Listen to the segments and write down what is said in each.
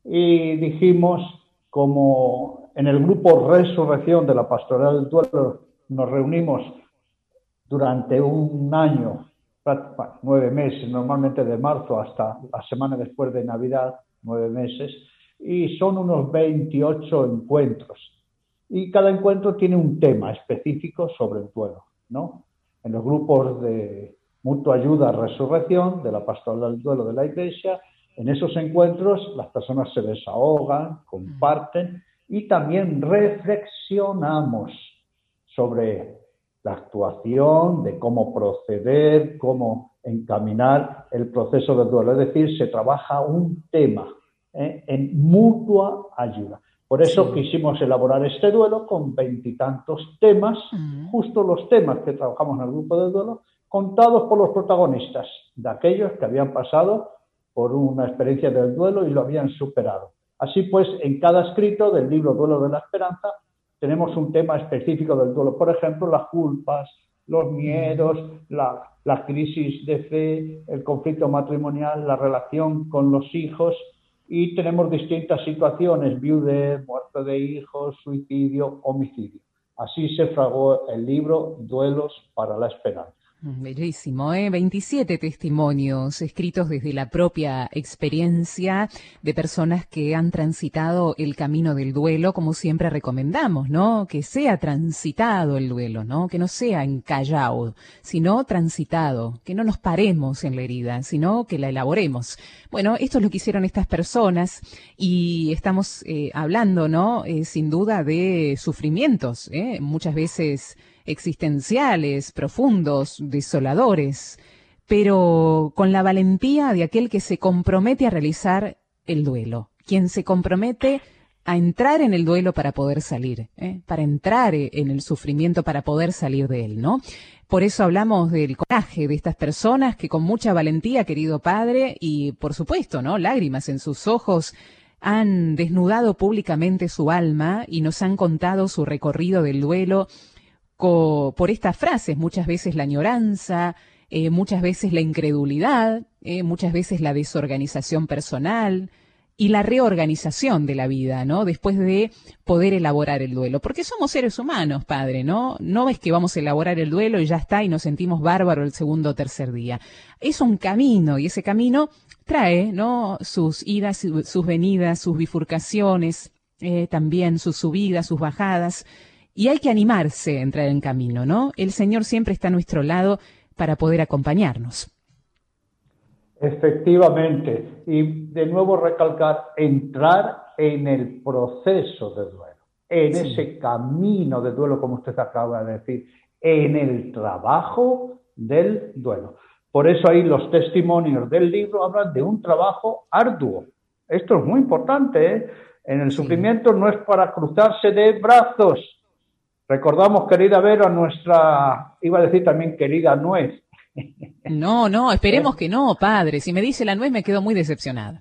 y dijimos, como en el grupo Resurrección de la Pastoral del Duelo nos reunimos durante un año, 9 meses, normalmente de marzo hasta la semana después de Navidad, 9 meses, y son unos 28 encuentros. Y cada encuentro tiene un tema específico sobre el duelo, ¿no? En los grupos de Mutua Ayuda Resurrección, de la Pastoral del Duelo de la Iglesia, en esos encuentros las personas se desahogan, comparten y también reflexionamos sobre la actuación, de cómo proceder, cómo encaminar el proceso de duelo. Es decir, se trabaja un tema en mutua ayuda. Por eso quisimos elaborar este duelo con 20 y tantos temas, justo los temas que trabajamos en el grupo de duelo, contados por los protagonistas, de aquellos que habían pasado por una experiencia del duelo y lo habían superado. Así pues, en cada escrito del libro Duelo de la Esperanza, tenemos un tema específico del duelo. Por ejemplo, las culpas, los miedos, la crisis de fe, el conflicto matrimonial, la relación con los hijos, y tenemos distintas situaciones: viudez, muerte de hijos, suicidio, homicidio. Así se fraguó el libro Duelos para la Esperanza. Bellísimo, 27 testimonios escritos desde la propia experiencia de personas que han transitado el camino del duelo, como siempre recomendamos, ¿no? Que sea transitado el duelo, ¿no? Que no sea encallado, sino transitado, que no nos paremos en la herida, sino que la elaboremos. Bueno, esto es lo que hicieron estas personas y estamos hablando, ¿no? Sin duda de sufrimientos, muchas veces existenciales, profundos, desoladores, pero con la valentía de aquel que se compromete a realizar el duelo, quien se compromete a entrar en el duelo para poder salir, para entrar en el sufrimiento para poder salir de él, ¿no? Por eso hablamos del coraje de estas personas que con mucha valentía, querido padre, y por supuesto, ¿no? Lágrimas en sus ojos, han desnudado públicamente su alma y nos han contado su recorrido del duelo por estas frases, muchas veces la añoranza, muchas veces la incredulidad, muchas veces la desorganización personal y la reorganización de la vida, ¿no? Después de poder elaborar el duelo. Porque somos seres humanos, padre, ¿no? No es que vamos a elaborar el duelo y ya está y nos sentimos bárbaros el segundo o tercer día. Es un camino y ese camino trae, ¿no? Sus idas, sus venidas, sus bifurcaciones, también sus subidas, sus bajadas. Y hay que animarse a entrar en camino, ¿no? El Señor siempre está a nuestro lado para poder acompañarnos. Efectivamente. Y de nuevo recalcar, entrar en el proceso de duelo, en ese camino de duelo, como usted acaba de decir, en el trabajo del duelo. Por eso ahí los testimonios del libro hablan de un trabajo arduo. Esto es muy importante, ¿eh? En el sufrimiento no es para cruzarse de brazos. Recordamos, querida Vera, nuestra, iba a decir también querida nuez. No, esperemos que no, padre. Si me dice la nuez me quedo muy decepcionada.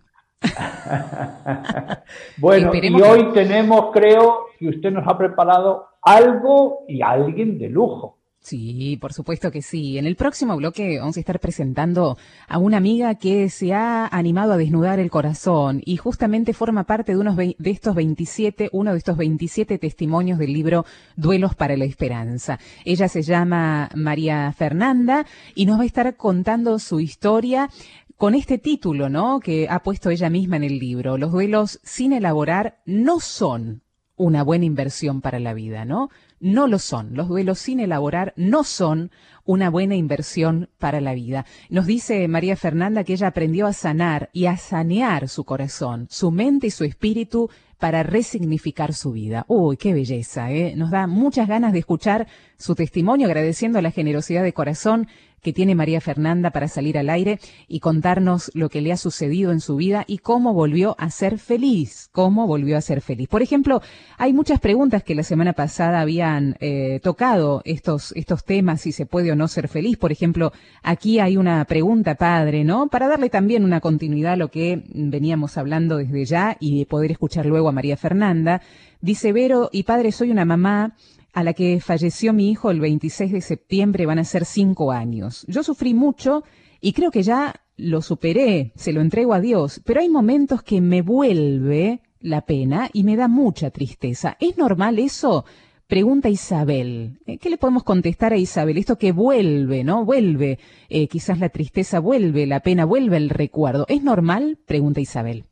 Bueno, esperemos y hoy tenemos, creo, que usted nos ha preparado algo y alguien de lujo. Sí, por supuesto que sí. En el próximo bloque vamos a estar presentando a una amiga que se ha animado a desnudar el corazón y justamente forma parte de uno de estos 27 testimonios del libro Duelos para la Esperanza. Ella se llama María Fernanda y nos va a estar contando su historia con este título, ¿no? Que ha puesto ella misma en el libro. Los duelos sin elaborar no son una buena inversión para la vida, ¿no? No lo son. Los duelos sin elaborar no son una buena inversión para la vida. Nos dice María Fernanda que ella aprendió a sanar y a sanear su corazón, su mente y su espíritu para resignificar su vida. ¡Uy, qué belleza! Nos da muchas ganas de escuchar su testimonio, agradeciendo la generosidad de corazón que tiene María Fernanda para salir al aire y contarnos lo que le ha sucedido en su vida y cómo volvió a ser feliz, Por ejemplo, hay muchas preguntas que la semana pasada habían tocado estos temas, si se puede o no ser feliz. Por ejemplo, aquí hay una pregunta, padre, ¿no? Para darle también una continuidad a lo que veníamos hablando desde ya y de poder escuchar luego a María Fernanda. Dice: Vero y padre, soy una mamá a la que falleció mi hijo el 26 de septiembre, van a ser 5 años. Yo sufrí mucho y creo que ya lo superé, se lo entrego a Dios, pero hay momentos que me vuelve la pena y me da mucha tristeza. ¿Es normal eso? Pregunta Isabel. ¿Qué le podemos contestar a Isabel? Esto que vuelve, ¿no? Vuelve, quizás la tristeza vuelve, la pena vuelve, el recuerdo. ¿Es normal? Pregunta Isabel.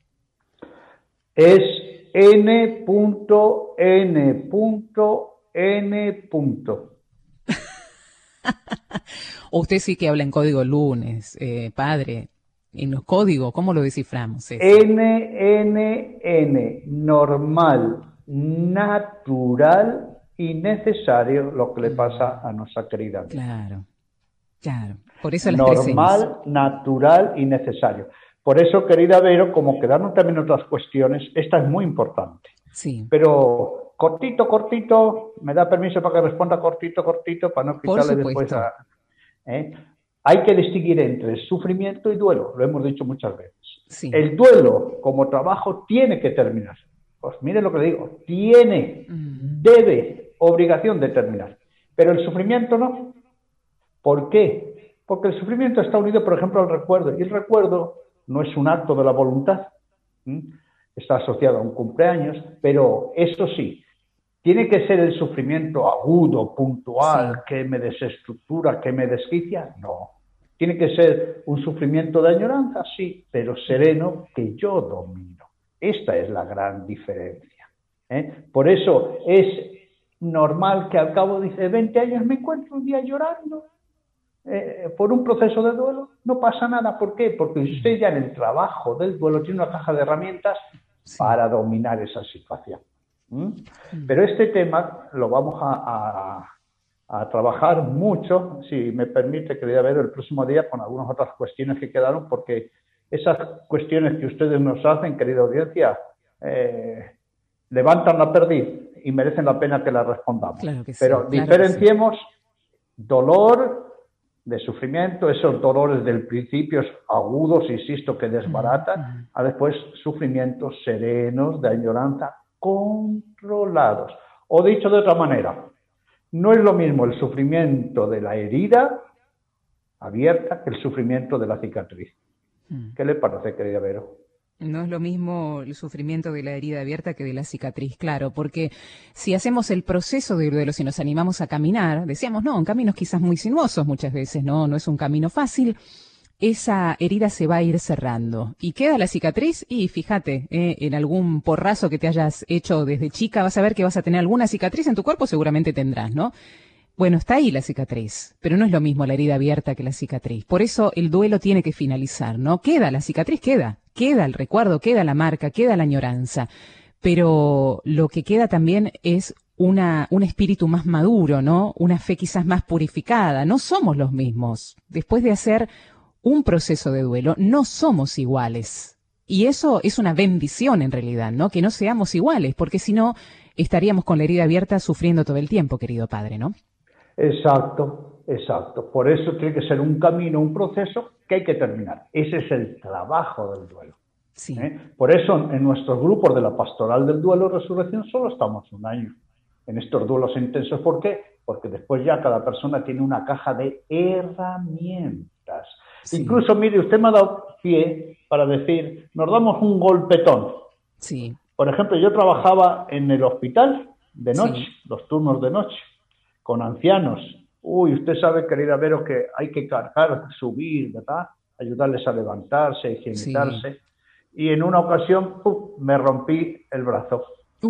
Es N.N.N. O usted sí que habla en código lunes, padre. En los códigos, ¿cómo lo desciframos eso? NNN, normal, natural y necesario lo que le pasa a nuestra querida amiga. Claro, claro. Por eso las tres Ns. Normal, natural y necesario. Por eso, querida Vero, como quedaron también otras cuestiones, esta es muy importante. Sí. Pero cortito, me da permiso para que responda cortito, para no quitarle después a... Hay que distinguir entre sufrimiento y duelo, lo hemos dicho muchas veces. Sí. El duelo como trabajo tiene que terminar. Pues mire lo que le digo, tiene, debe, obligación de terminar. Pero el sufrimiento no. ¿Por qué? Porque el sufrimiento está unido, por ejemplo, al recuerdo. Y el recuerdo no es un acto de la voluntad. Está asociado a un cumpleaños, pero eso sí, ¿tiene que ser el sufrimiento agudo, puntual, Sí. que me desestructura, que me desquicia? No. ¿Tiene que ser un sufrimiento de añoranza? Sí, pero sereno, que yo domino. Esta es la gran diferencia. Por eso es normal que al cabo de 20 años me encuentre un día llorando por un proceso de duelo. No pasa nada. ¿Por qué? Porque usted ya en el trabajo del duelo tiene una caja de herramientas para dominar esa situación. Pero este tema lo vamos a trabajar mucho, si me permite, querida Vero, el próximo día con algunas otras cuestiones que quedaron, porque esas cuestiones que ustedes nos hacen, querida audiencia, levantan la perdiz y merecen la pena que las respondamos. Claro que sí, pero diferenciemos dolor de sufrimiento, esos dolores del principio agudos, insisto, que desbaratan, a después sufrimientos serenos, de añoranza, controlados. O dicho de otra manera, no es lo mismo el sufrimiento de la herida abierta que el sufrimiento de la cicatriz. ¿Qué le parece, querida Vero? No es lo mismo el sufrimiento de la herida abierta que de la cicatriz, claro, porque si hacemos el proceso de duelo, si nos animamos a caminar, decíamos, no, en caminos quizás muy sinuosos muchas veces, no es un camino fácil, esa herida se va a ir cerrando. ¿Y queda la cicatriz? Y fíjate, en algún porrazo que te hayas hecho desde chica, vas a ver que vas a tener alguna cicatriz en tu cuerpo, seguramente tendrás, ¿no? Bueno, está ahí la cicatriz, pero no es lo mismo la herida abierta que la cicatriz. Por eso el duelo tiene que finalizar, ¿no? Queda, la cicatriz queda el recuerdo, queda la marca, queda la añoranza. Pero lo que queda también es un espíritu más maduro, ¿no? Una fe quizás más purificada. No somos los mismos. Después de hacer un proceso de duelo, no somos iguales. Y eso es una bendición en realidad, ¿no? Que no seamos iguales, porque si no, estaríamos con la herida abierta sufriendo todo el tiempo, querido padre, ¿no? Exacto. Por eso tiene que ser un camino, un proceso que hay que terminar. Ese es el trabajo del duelo. Sí. Por eso en nuestros grupos de la Pastoral del Duelo Resurrección solo estamos un año en estos duelos intensos. ¿Por qué? Porque después ya cada persona tiene una caja de herramientas. Sí. Incluso, mire, usted me ha dado pie para decir, nos damos un golpetón. Sí. Por ejemplo, yo trabajaba en el hospital de noche, los turnos de noche, con ancianos. Usted sabe, querida Vero, que hay que cargar, subir, ¿verdad? Ayudarles a levantarse, higienizarse. Sí. Y en una ocasión, me rompí el brazo.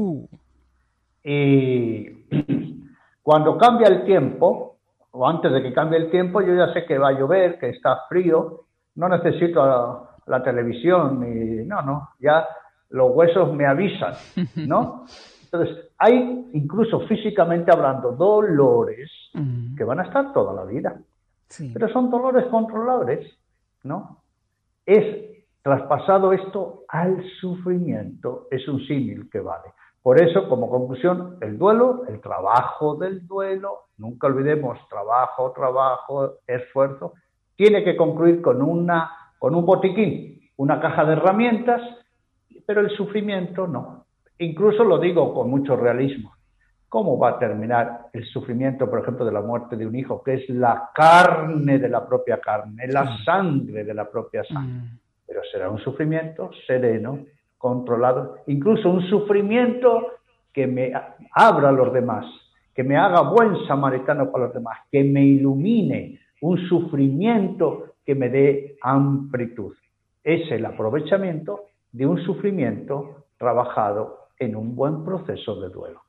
Y cuando cambia el tiempo, o antes de que cambie el tiempo, yo ya sé que va a llover, que está frío, no necesito la televisión, ya los huesos me avisan, ¿no? Entonces, hay, incluso físicamente hablando, dolores que van a estar toda la vida. Sí. Pero son dolores controlables, ¿no? Es traspasado esto al sufrimiento, es un símil que vale. Por eso, como conclusión, el duelo, el trabajo del duelo, nunca olvidemos, trabajo, esfuerzo, tiene que concluir con un botiquín, una caja de herramientas, pero el sufrimiento no. Incluso lo digo con mucho realismo. ¿Cómo va a terminar el sufrimiento, por ejemplo, de la muerte de un hijo, que es la carne de la propia carne, la sangre de la propia sangre? Pero será un sufrimiento sereno, controlado, incluso un sufrimiento que me abra a los demás, que me haga buen samaritano para los demás, que me ilumine, un sufrimiento que me dé amplitud. Es el aprovechamiento de un sufrimiento trabajado en un buen proceso de duelo.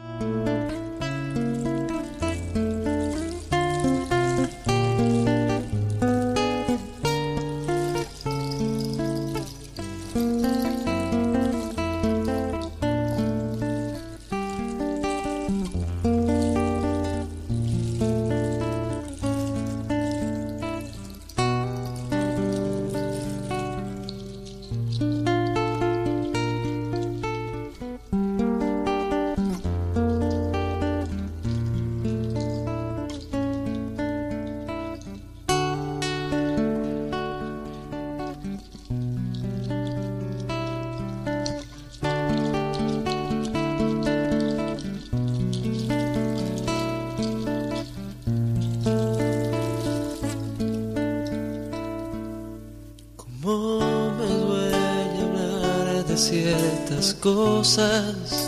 Ciertas cosas,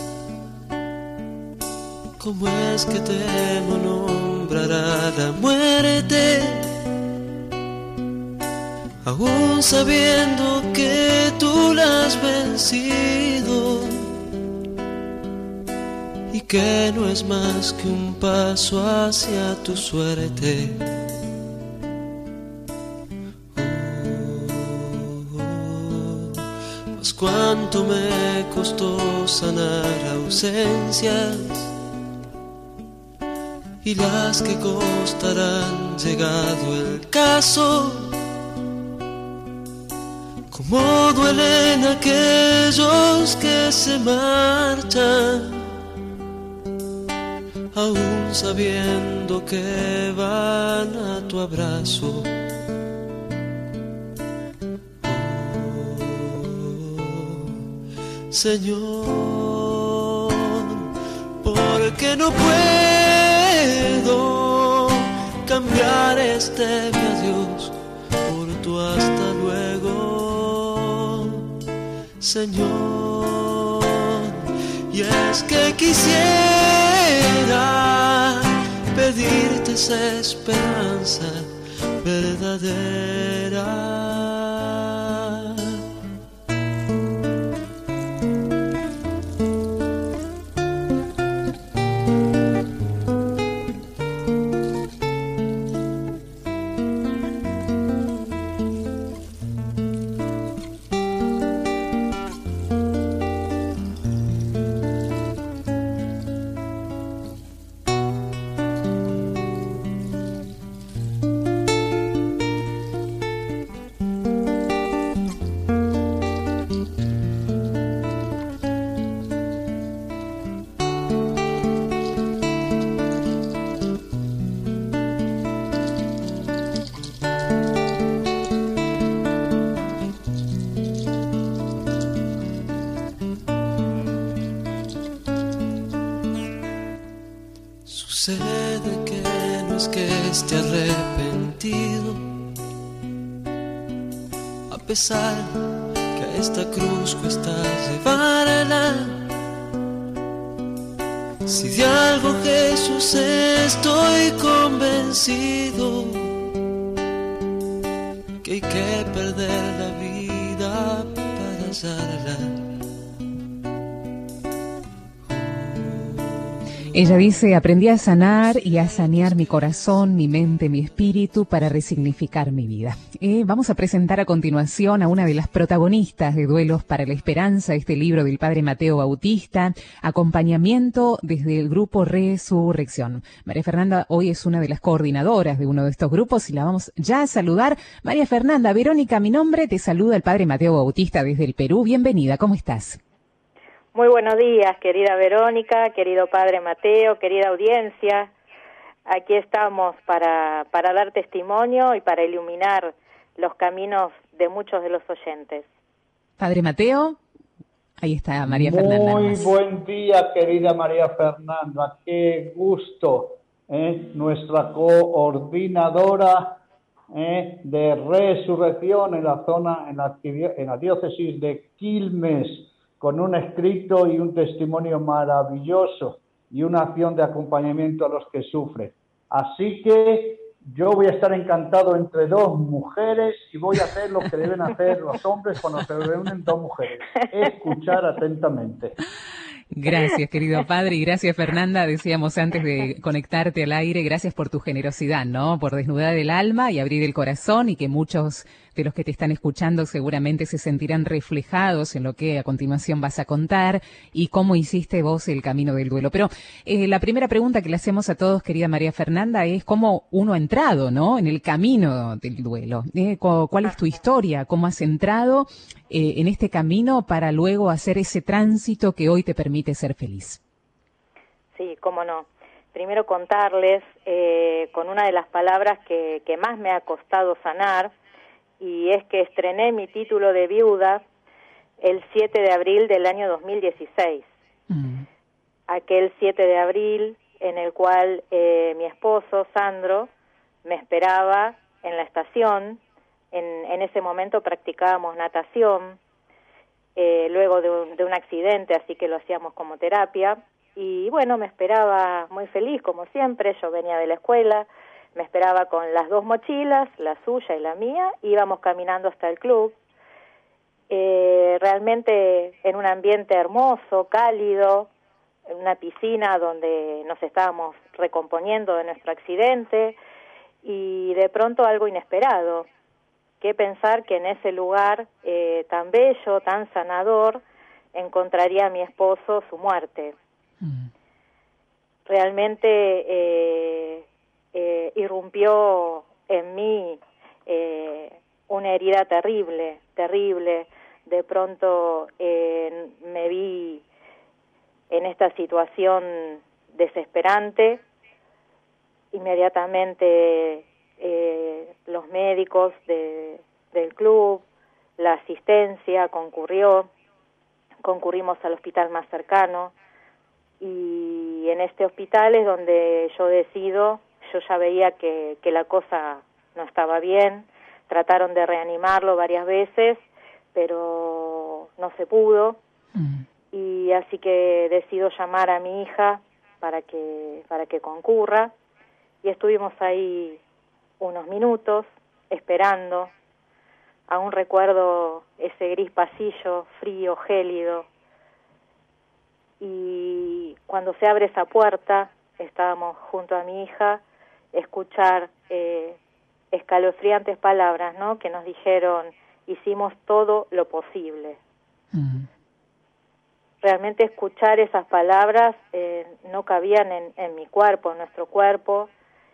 ¿cómo es que temo nombrar a la muerte? Aún sabiendo que tú la has vencido y que no es más que un paso hacia tu suerte. Cuánto me costó sanar ausencias y las que costarán llegado el caso. Cómo duelen aquellos que se marchan, aún sabiendo que van a tu abrazo. Señor, porque no puedo cambiar este mi adiós por tu hasta luego, Señor. Y es que quisiera pedirte esa esperanza verdadera. Sucede que no es que esté arrepentido, a pesar que a esta cruz cuesta llevarla. Si de algo, Jesús, estoy convencido, que hay que perder la vida para hallarla. Ella dice, aprendí a sanar y a sanear mi corazón, mi mente, mi espíritu para resignificar mi vida. Vamos a presentar a continuación a una de las protagonistas de Duelos para la Esperanza, este libro del Padre Mateo Bautista, acompañamiento desde el grupo Resurrección. María Fernanda hoy es una de las coordinadoras de uno de estos grupos y la vamos ya a saludar. María Fernanda, Verónica, mi nombre, te saluda el Padre Mateo Bautista desde el Perú. Bienvenida, ¿cómo estás? Muy buenos días, querida Verónica, querido Padre Mateo, querida audiencia. Aquí estamos para dar testimonio y para iluminar los caminos de muchos de los oyentes. Padre Mateo, Ahí está María Fernanda. Muy Nomás. buen día, querida María Fernanda. Qué gusto, nuestra coordinadora de resurrección en la zona, en la diócesis de Quilmes, con un escrito y un testimonio maravilloso y una acción de acompañamiento a los que sufren. Así que yo voy a estar encantado entre dos mujeres y voy a hacer lo que deben hacer los hombres cuando se reúnen dos mujeres, escuchar atentamente. Gracias, querido padre, y gracias, Fernanda. Decíamos antes de conectarte al aire, gracias por tu generosidad, ¿no? Por desnudar el alma y abrir el corazón, y que muchos de los que te están escuchando seguramente se sentirán reflejados en lo que a continuación vas a contar y cómo hiciste vos el camino del duelo. Pero la primera pregunta que le hacemos a todos, querida María Fernanda, es cómo uno ha entrado, ¿no? En el camino del duelo. ¿Cuál es tu historia? ¿Cómo has entrado en este camino para luego hacer ese tránsito que hoy te permite ser feliz? Sí, cómo no. Primero contarles con una de las palabras que más me ha costado sanar, y es que estrené mi título de viuda el 7 de abril del año 2016. Aquel 7 de abril en el cual mi esposo, Sandro, me esperaba en la estación. En ese momento practicábamos natación, luego de un accidente, así que lo hacíamos como terapia. Y bueno, me esperaba muy feliz, como siempre. Yo venía de la escuela, me esperaba con las dos mochilas, la suya y la mía, íbamos caminando hasta el club, realmente en un ambiente hermoso, cálido, en una piscina donde nos estábamos recomponiendo de nuestro accidente, y de pronto algo inesperado, que pensar que en ese lugar tan bello, tan sanador, encontraría a mi esposo su muerte. Realmente irrumpió en mí una herida terrible, terrible. De pronto me vi en esta situación desesperante. Inmediatamente los médicos del club, la asistencia concurrimos al hospital más cercano, y en este hospital es donde yo ya veía que la cosa no estaba bien. Trataron de reanimarlo varias veces, pero no se pudo, y así que decido llamar a mi hija para que concurra, y estuvimos ahí unos minutos esperando. Aún recuerdo ese gris pasillo, frío, gélido, y cuando se abre esa puerta, estábamos junto a mi hija, escuchar escalofriantes palabras, ¿no?, que nos dijeron: hicimos todo lo posible. Realmente escuchar esas palabras no cabían en mi cuerpo, en nuestro cuerpo.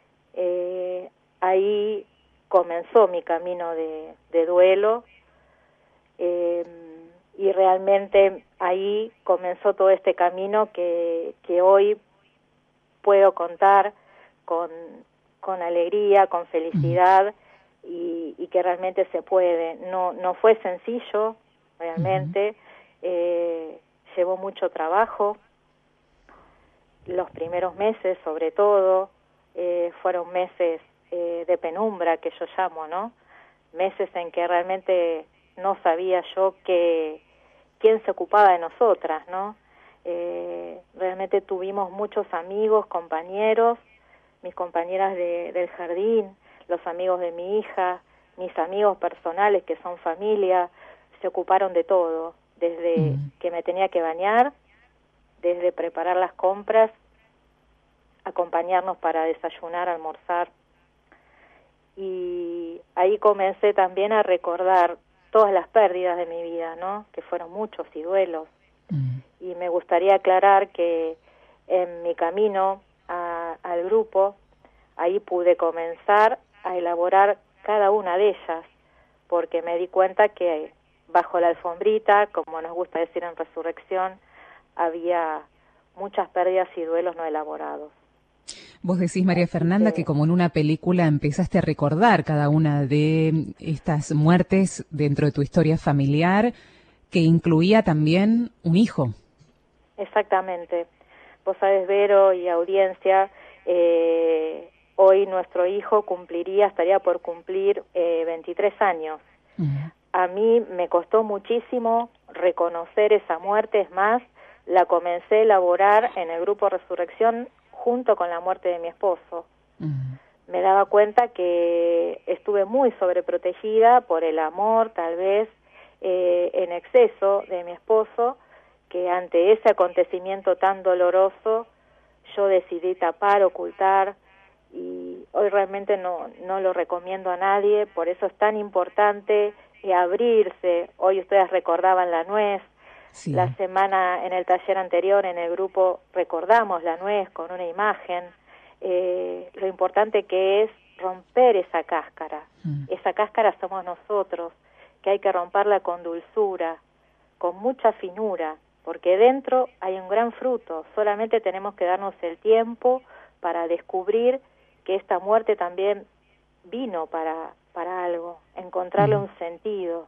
Ahí comenzó mi camino de duelo, y realmente ahí comenzó todo este camino que hoy puedo contar con alegría, con felicidad, y que realmente se puede. No fue sencillo, realmente. Llevó mucho trabajo. Los primeros meses, sobre todo, fueron meses de penumbra, que yo llamo, ¿no? Meses en que realmente no sabía yo quién se ocupaba de nosotras, ¿no? Realmente tuvimos muchos amigos, compañeros, mis compañeras del jardín, los amigos de mi hija, mis amigos personales que son familia, se ocuparon de todo, desde que me tenía que bañar, desde preparar las compras, acompañarnos para desayunar, almorzar. Y ahí comencé también a recordar todas las pérdidas de mi vida, ¿no?, que fueron muchos y duelos. Y me gustaría aclarar que en mi camino al grupo, ahí pude comenzar a elaborar cada una de ellas, porque me di cuenta que bajo la alfombrita, como nos gusta decir en Resurrección, había muchas pérdidas y duelos no elaborados. Vos decís, María Fernanda, que como en una película empezaste a recordar cada una de estas muertes dentro de tu historia familiar, que incluía también un hijo. Exactamente. Vos sabés, Vero y audiencia, hoy nuestro hijo estaría por cumplir 23 años. A mí me costó muchísimo reconocer esa muerte, es más, la comencé a elaborar en el grupo Resurrección junto con la muerte de mi esposo. Me daba cuenta que estuve muy sobreprotegida por el amor, tal vez, en exceso de mi esposo, que ante ese acontecimiento tan doloroso yo decidí tapar, ocultar, y hoy realmente no lo recomiendo a nadie. Por eso es tan importante abrirse. Hoy ustedes recordaban la nuez. Sí. La semana, en el taller anterior, en el grupo, recordamos la nuez con una imagen. Lo importante que es romper esa cáscara. Esa cáscara somos nosotros, que hay que romperla con dulzura, con mucha finura, porque dentro hay un gran fruto. Solamente tenemos que darnos el tiempo para descubrir que esta muerte también vino para algo, encontrarle un sentido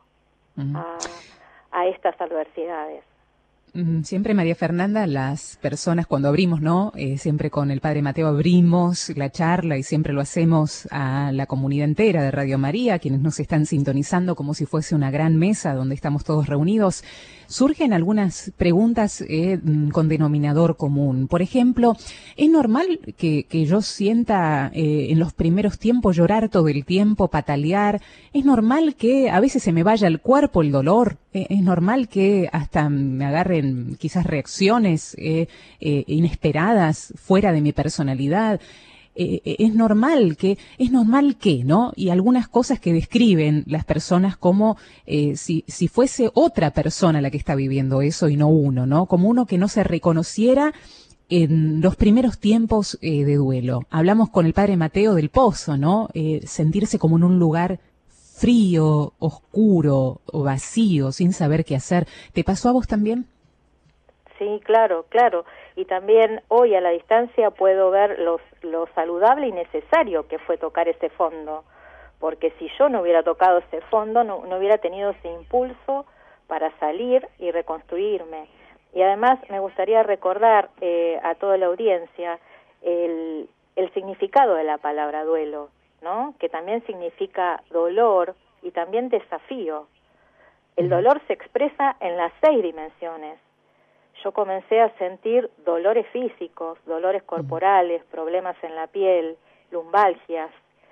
a estas adversidades. Siempre, María Fernanda, las personas cuando abrimos, ¿no? Siempre con el Padre Mateo abrimos la charla y siempre lo hacemos a la comunidad entera de Radio María, quienes nos están sintonizando como si fuese una gran mesa donde estamos todos reunidos. Surgen algunas preguntas con denominador común. Por ejemplo, ¿es normal que yo sienta en los primeros tiempos llorar todo el tiempo, patalear? ¿Es normal que a veces se me vaya el cuerpo el dolor? ¿Es normal que hasta me agarren quizás reacciones inesperadas fuera de mi personalidad? Es normal que, ¿no? Y algunas cosas que describen las personas como si fuese otra persona la que está viviendo eso y no uno, ¿no? Como uno que no se reconociera en los primeros tiempos de duelo. Hablamos con el Padre Mateo del Pozo, ¿no? Sentirse como en un lugar frío, oscuro o vacío, sin saber qué hacer. ¿Te pasó a vos también? Sí, claro. Y también hoy a la distancia puedo ver lo saludable y necesario que fue tocar ese fondo, porque si yo no hubiera tocado ese fondo, no hubiera tenido ese impulso para salir y reconstruirme. Y además me gustaría recordar a toda la audiencia el significado de la palabra duelo, ¿no? Que también significa dolor y también desafío. El dolor se expresa en las 6 dimensiones. Yo comencé a sentir dolores físicos, dolores corporales, problemas en la piel, lumbalgias,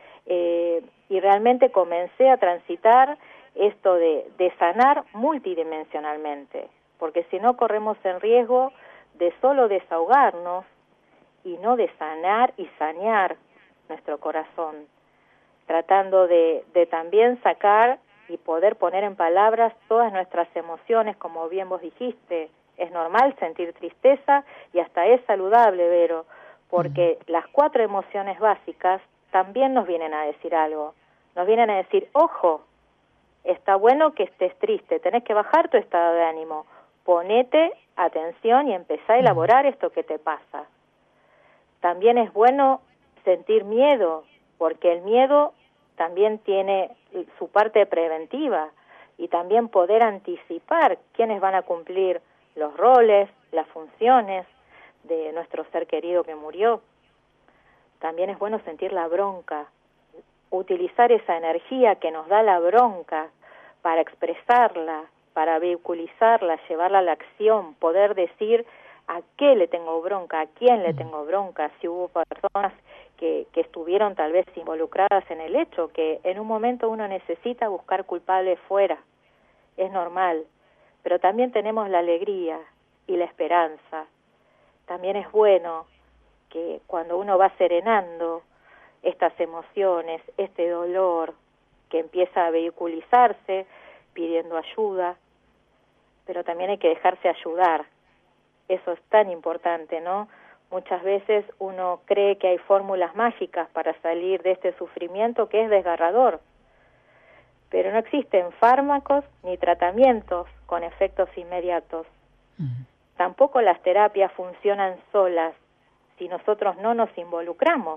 y realmente comencé a transitar esto de sanar multidimensionalmente, porque si no corremos en riesgo de solo desahogarnos y no de sanar y sanear nuestro corazón, tratando de también sacar y poder poner en palabras todas nuestras emociones, como bien vos dijiste. Es normal sentir tristeza y hasta es saludable, Vero, porque las 4 emociones básicas también nos vienen a decir algo. Nos vienen a decir, ojo, está bueno que estés triste, tenés que bajar tu estado de ánimo, ponete atención y empezá a elaborar esto que te pasa. También es bueno sentir miedo, porque el miedo también tiene su parte preventiva y también poder anticipar quiénes van a cumplir los roles, las funciones de nuestro ser querido que murió. También es bueno sentir la bronca, utilizar esa energía que nos da la bronca para expresarla, para vehiculizarla, llevarla a la acción, poder decir a qué le tengo bronca, a quién le tengo bronca, si hubo personas que estuvieron tal vez involucradas en el hecho, que en un momento uno necesita buscar culpables fuera, es normal. Pero también tenemos la alegría y la esperanza. También es bueno que cuando uno va serenando estas emociones, este dolor que empieza a vehiculizarse, pidiendo ayuda, pero también hay que dejarse ayudar. Eso es tan importante, ¿no? Muchas veces uno cree que hay fórmulas mágicas para salir de este sufrimiento que es desgarrador, pero no existen fármacos ni tratamientos con efectos inmediatos. Tampoco las terapias funcionan solas si nosotros no nos involucramos,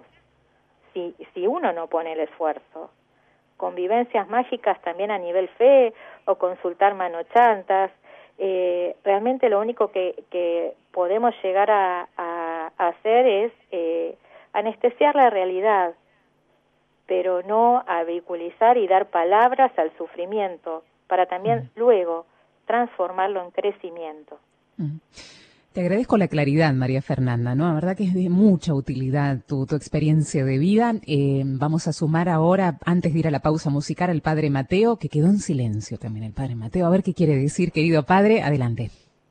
si uno no pone el esfuerzo. Convivencias mágicas también a nivel fe o consultar manochantas, realmente lo único que podemos llegar a hacer es anestesiar la realidad, pero no a vehiculizar y dar palabras al sufrimiento, para también luego transformarlo en crecimiento. Te agradezco la claridad, María Fernanda, ¿no? La verdad que es de mucha utilidad tu experiencia de vida. Vamos a sumar ahora, antes de ir a la pausa musical, al Padre Mateo, que quedó en silencio también el Padre Mateo. A ver qué quiere decir, querido Padre. Adelante.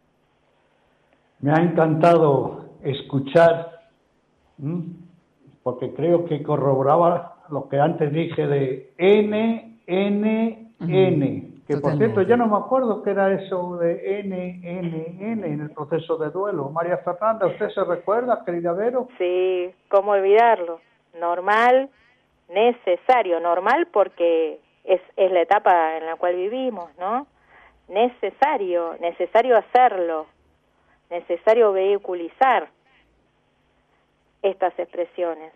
Me ha encantado escuchar, porque creo que corroboraba lo que antes dije de N. Que Totalmente. por cierto, ya no me acuerdo qué era eso de N en el proceso de duelo. María Fernanda, ¿usted se recuerda, querida Vero? Sí, ¿cómo olvidarlo? Normal, necesario. Normal porque es la etapa en la cual vivimos, ¿no? Necesario hacerlo, necesario vehiculizar estas expresiones.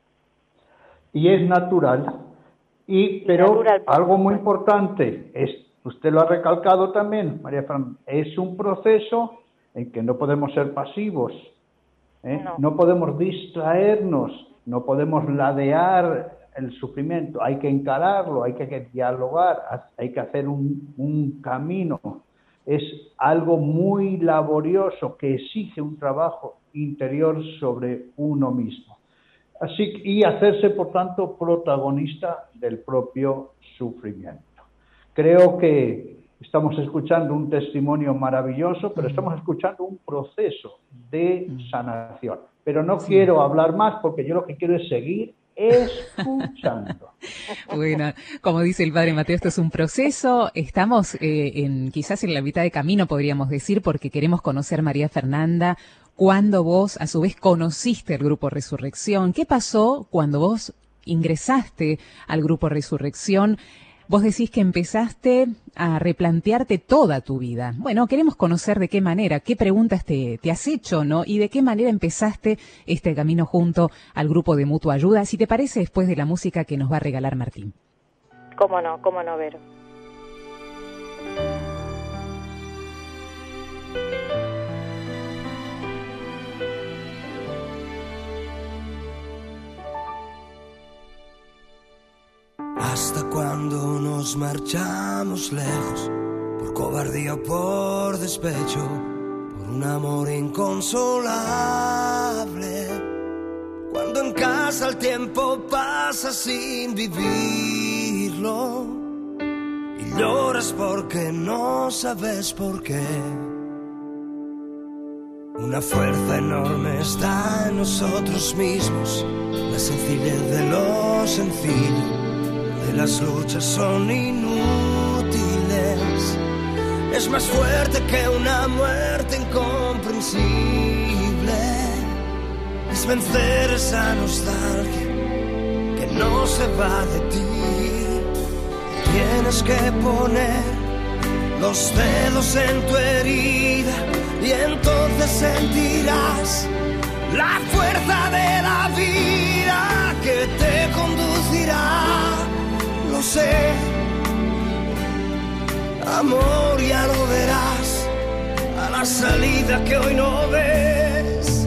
Y es natural. Pero natural, algo muy importante, usted lo ha recalcado también, María Fernanda, es un proceso en que no podemos ser pasivos, no podemos distraernos, no podemos ladear el sufrimiento, hay que encararlo, hay que dialogar, hay que hacer un camino. Es algo muy laborioso que exige un trabajo interior sobre uno mismo. Y hacerse, por tanto, protagonista del propio sufrimiento. Creo que estamos escuchando un testimonio maravilloso, pero estamos escuchando un proceso de sanación. Pero no quiero hablar más porque yo lo que quiero es seguir escuchando. Bueno, como dice el Padre Mateo, esto es un proceso. Estamos quizás en la mitad de camino, podríamos decir, porque queremos conocer, María Fernanda, cuando vos, a su vez, conociste el Grupo Resurrección. ¿Qué pasó cuando vos ingresaste al Grupo Resurrección? Vos decís que empezaste a replantearte toda tu vida. Bueno, queremos conocer de qué manera, qué preguntas te has hecho, ¿no? Y de qué manera empezaste este camino junto al Grupo de Mutua Ayuda. Si te parece, después de la música que nos va a regalar Martín. Cómo no, Vero. Hasta cuando nos marchamos lejos, por cobardía o por despecho, por un amor inconsolable. Cuando en casa el tiempo pasa sin vivirlo y lloras porque no sabes por qué. Una fuerza enorme está en nosotros mismos, la sencillez de lo sencillo. Las luchas son inútiles, es más fuerte que una muerte incomprensible, es vencer esa nostalgia que no se va de ti. Tienes que poner los dedos en tu herida y entonces sentirás la fuerza de la vida que te conducirá. Lo sé, amor, ya lo verás a la salida que hoy no ves.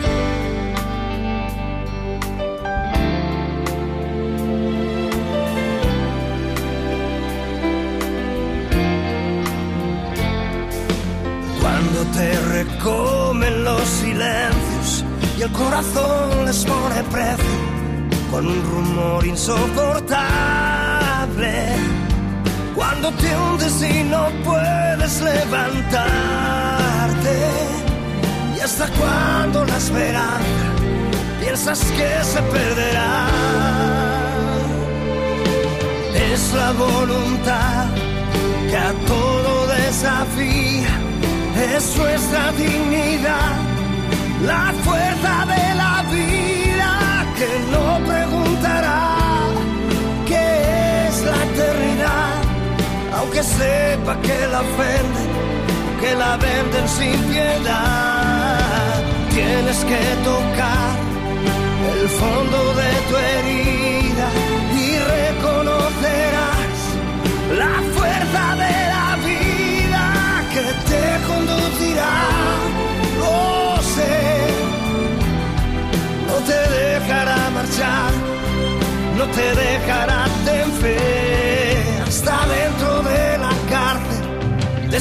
Cuando te recomen los silencios y el corazón les pone precio con un rumor insoportable, cuando te hundes y no puedes levantarte, y hasta cuando la esperanza piensas que se perderá. Es la voluntad que a todo desafía, es nuestra dignidad, la fuerza de la vida que no preguntará qué es la eternidad, aunque sepa que la ofenden, que la venden sin piedad. Tienes que tocar el fondo de tu herida y reconocerás la fuerza de la vida que te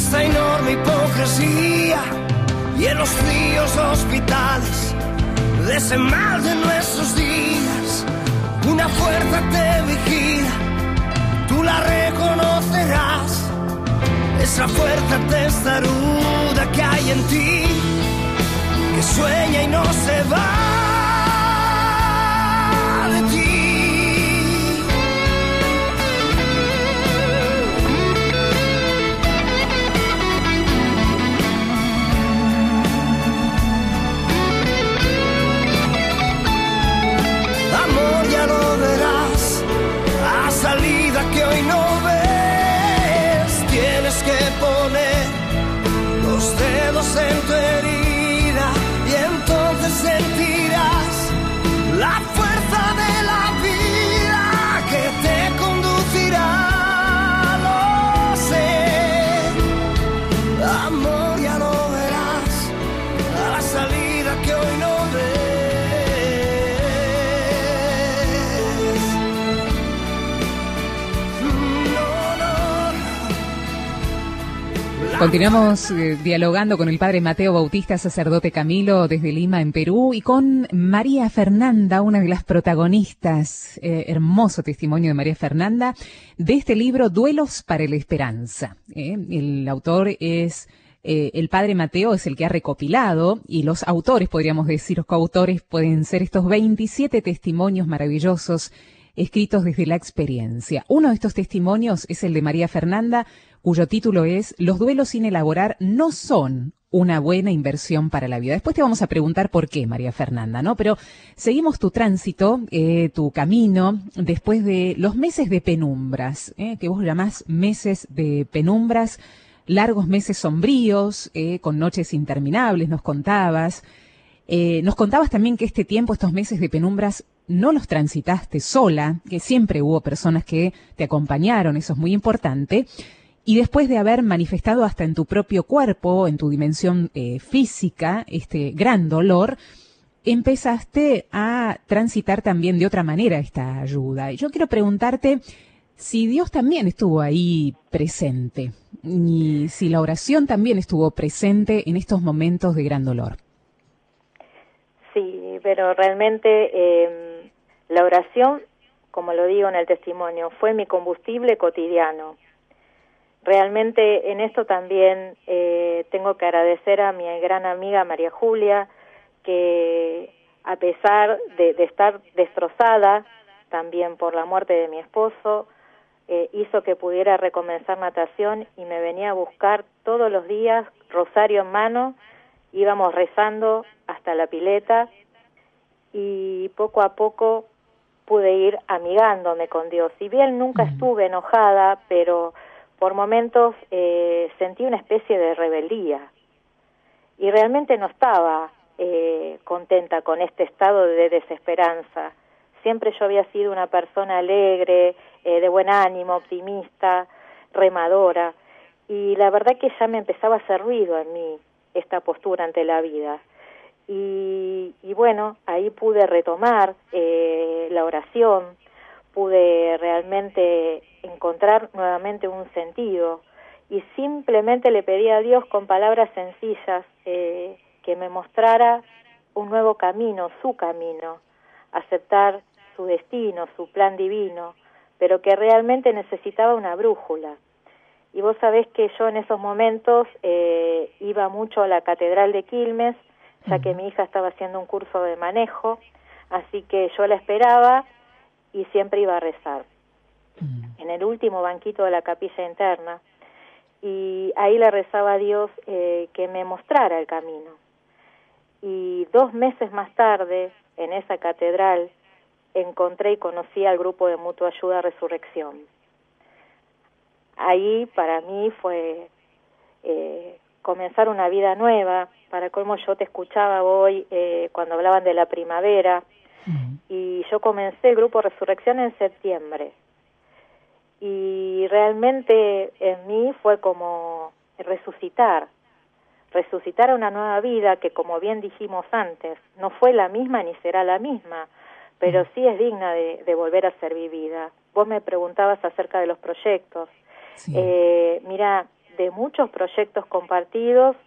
esta enorme hipocresía y en los fríos hospitales de ese mal de nuestros días, una fuerza te vigila, tú la reconocerás, esa fuerza testaruda que hay en ti, que sueña y no se va de ti. Amor, ya lo verás, a salida que hoy no ves, tienes que poner los dedos en tu herida y entonces sentirás la fuerza de la vida que te conducirá, lo sé. Amor, ya lo verás, a la salida que hoy no ves. Continuamos dialogando con el padre Mateo Bautista, sacerdote Camilo, desde Lima, en Perú, y con María Fernanda, una de las protagonistas, hermoso testimonio de María Fernanda, de este libro Duelos para la Esperanza. El autor es el padre Mateo, es el que ha recopilado, y los autores, podríamos decir, los coautores pueden ser estos 27 testimonios maravillosos escritos desde la experiencia. Uno de estos testimonios es el de María Fernanda, cuyo título es Los duelos sin elaborar no son una buena inversión para la vida. Después te vamos a preguntar por qué, María Fernanda, ¿no? Pero seguimos tu tránsito, tu camino, después de los meses de penumbras, que vos llamás meses de penumbras, largos meses sombríos, con noches interminables, nos contabas. Nos contabas también que este tiempo, estos meses de penumbras, no los transitaste sola, que siempre hubo personas que te acompañaron, eso es muy importante. Y después de haber manifestado hasta en tu propio cuerpo, en tu dimensión física, este gran dolor, empezaste a transitar también de otra manera esta ayuda. Y yo quiero preguntarte si Dios también estuvo ahí presente, y si la oración también estuvo presente en estos momentos de gran dolor. Sí, pero realmente la oración, como lo digo en el testimonio, fue mi combustible cotidiano. Realmente en esto también tengo que agradecer a mi gran amiga María Julia, que a pesar de estar destrozada también por la muerte de mi esposo, hizo que pudiera recomenzar natación y me venía a buscar todos los días, rosario en mano, íbamos rezando hasta la pileta y poco a poco pude ir amigándome con Dios. Si bien nunca estuve enojada, pero por momentos sentí una especie de rebeldía y realmente no estaba contenta con este estado de desesperanza. Siempre yo había sido una persona alegre, de buen ánimo, optimista, remadora, y la verdad que ya me empezaba a hacer ruido en mí esta postura ante la vida. Y bueno, ahí pude retomar la oración, pude realmente encontrar nuevamente un sentido y simplemente le pedí a Dios con palabras sencillas que me mostrara un nuevo camino, su camino, aceptar su destino, su plan divino, pero que realmente necesitaba una brújula. Y vos sabés que yo en esos momentos iba mucho a la Catedral de Quilmes, ya que mi hija estaba haciendo un curso de manejo, así que yo la esperaba y siempre iba a rezar en el último banquito de la capilla interna, y ahí le rezaba a Dios que me mostrara el camino. Y 2 meses más tarde, en esa catedral, encontré y conocí al grupo de Mutua Ayuda Resurrección. Ahí para mí fue comenzar una vida nueva. Para colmo, yo te escuchaba hoy cuando hablaban de la primavera, y yo comencé el grupo Resurrección en septiembre, y realmente en mí fue como resucitar a una nueva vida que, como bien dijimos antes, no fue la misma ni será la misma, pero sí es digna de volver a ser vivida. Vos me preguntabas acerca de los proyectos. Sí. Mira, de muchos proyectos compartidos,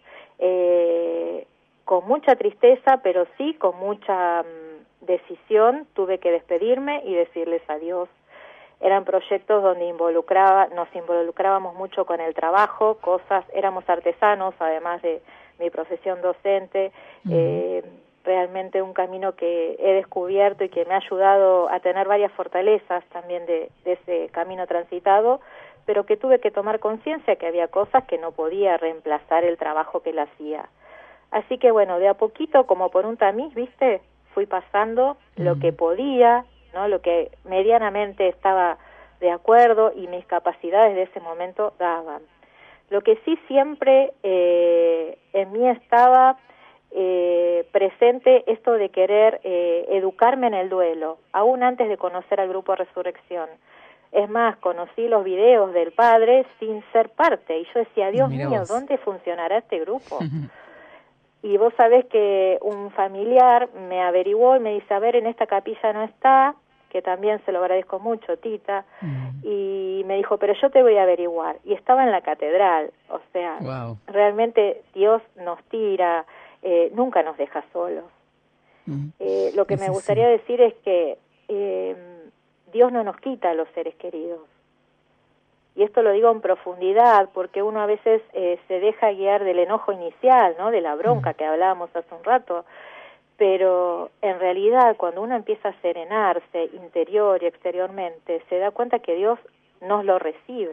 con mucha tristeza, pero sí con mucha decisión. Tuve que despedirme y decirles adiós. Eran proyectos donde nos involucrábamos mucho con el trabajo, éramos artesanos, además de mi profesión docente. Realmente un camino que he descubierto y que me ha ayudado a tener varias fortalezas también de ese camino transitado, pero que tuve que tomar conciencia que había cosas que no podía reemplazar el trabajo que él hacía. Así que bueno, de a poquito, como por un tamiz, ¿viste? Fui pasando lo que podía, ¿no? Lo que medianamente estaba de acuerdo y mis capacidades de ese momento daban. Lo que sí siempre en mí estaba presente esto de querer educarme en el duelo, aún antes de conocer al Grupo Resurrección. Es más, conocí los videos del padre sin ser parte, y yo decía, Dios mío, ¿dónde funcionará este grupo? Y vos sabés que un familiar me averiguó y me dice, a ver, en esta capilla no está, que también se lo agradezco mucho, Tita, y me dijo, pero yo te voy a averiguar. Y estaba en la catedral, o sea, realmente Dios nos tira, nunca nos deja solos. Lo que me gustaría decir es que Dios no nos quita a los seres queridos. Y esto lo digo en profundidad, porque uno a veces se deja guiar del enojo inicial, ¿no? De la bronca que hablábamos hace un rato, pero en realidad cuando uno empieza a serenarse interior y exteriormente, se da cuenta que Dios nos lo recibe.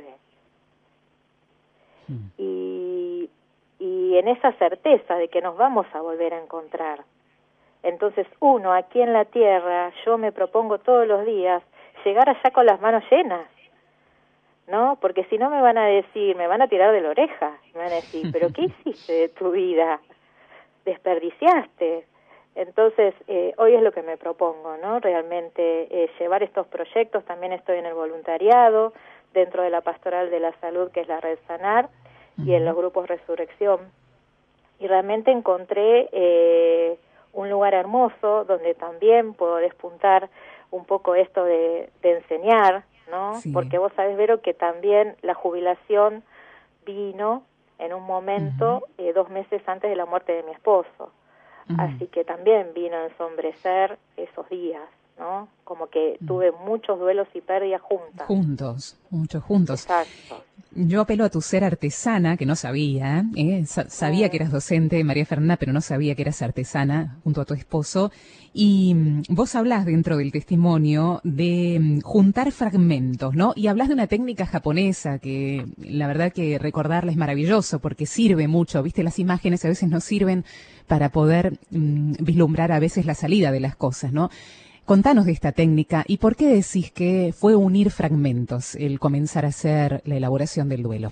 Y en esa certeza de que nos vamos a volver a encontrar. Entonces uno aquí en la tierra, yo me propongo todos los días llegar allá con las manos llenas, ¿no? Porque si no me van a tirar de la oreja, me van a decir, ¿pero qué hiciste de tu vida? Desperdiciaste. Entonces, hoy es lo que me propongo, ¿no? Realmente llevar estos proyectos. También estoy en el voluntariado, dentro de la Pastoral de la Salud, que es la Red Sanar, y en los grupos Resurrección. Y realmente encontré un lugar hermoso donde también puedo despuntar un poco esto de enseñar, ¿no? Sí. Porque vos sabés, Vero, que también la jubilación vino en un momento 2 meses antes de la muerte de mi esposo. Así que también vino a ensombrecer esos días, ¿no? Como que tuve muchos duelos y pérdidas juntas. Muchos juntos. Exacto. Yo apelo a tu ser artesana, que no sabía, sabía que eras docente, María Fernanda, pero no sabía que eras artesana junto a tu esposo. Y vos hablás dentro del testimonio de juntar fragmentos, ¿no? Y hablás de una técnica japonesa que la verdad que recordarla es maravilloso porque sirve mucho, ¿viste? Las imágenes a veces nos sirven para poder vislumbrar a veces la salida de las cosas, ¿no? Contanos de esta técnica y por qué decís que fue unir fragmentos el comenzar a hacer la elaboración del duelo.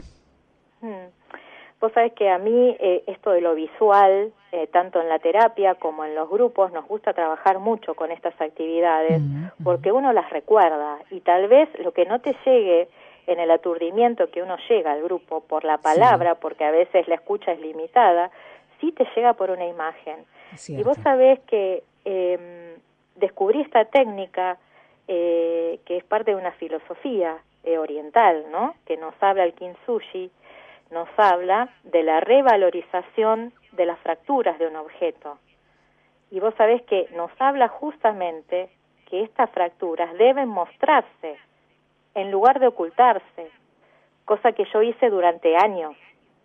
Vos sabés que a mí esto de lo visual, tanto en la terapia como en los grupos, nos gusta trabajar mucho con estas actividades porque uno las recuerda y tal vez lo que no te llegue en el aturdimiento que uno llega al grupo por la palabra, porque a veces la escucha es limitada, sí te llega por una imagen. Y vos sabés que descubrí esta técnica que es parte de una filosofía oriental, ¿no? Que nos habla el Kintsugi, nos habla de la revalorización de las fracturas de un objeto. Y vos sabés que nos habla justamente que estas fracturas deben mostrarse en lugar de ocultarse, cosa que yo hice durante años.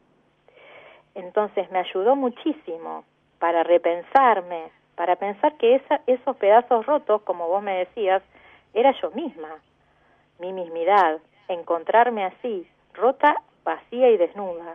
Entonces me ayudó muchísimo para repensarme, para pensar que esos pedazos rotos, como vos me decías, era yo misma, mi mismidad, encontrarme así, rota, vacía y desnuda.